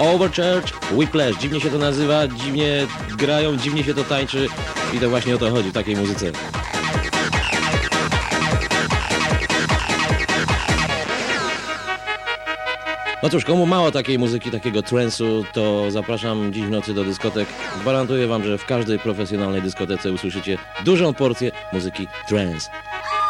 Overchurch Whiplash. Dziwnie się to nazywa, dziwnie grają, dziwnie się to tańczy i to właśnie o to chodzi w takiej muzyce. No cóż, komu mało takiej muzyki, takiego trance'u, to zapraszam dziś w nocy do dyskotek. Gwarantuję wam, że w każdej profesjonalnej dyskotece usłyszycie dużą porcję muzyki trance.